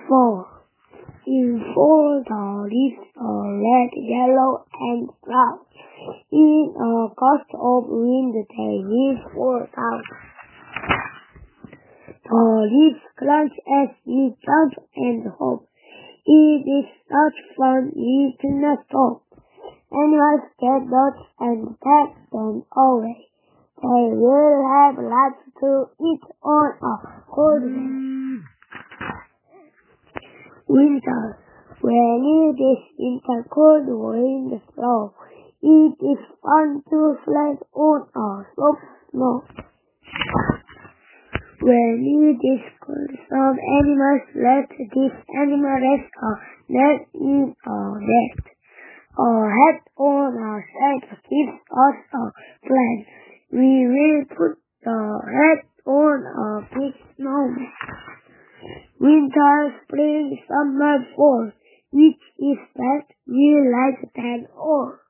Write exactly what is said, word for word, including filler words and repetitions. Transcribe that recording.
Four. In fall, the leaves are red, yellow, and brown. In a gust of wind, they will fall down. The leaves crunch as we jump and hop. It is such fun, we cannot stop. Animals get nuts and take them away. They will have lots to eat on a cold day. Winter. When it is winter, cold wind blows. It is fun to slide on a soft snow. When it is cold, some animals let this animal rest a nest in a nest. A hat on our side gives us a plan. We will put the hat on a big snowman. Winter, spring, summer, fall. Which is best? We like them all.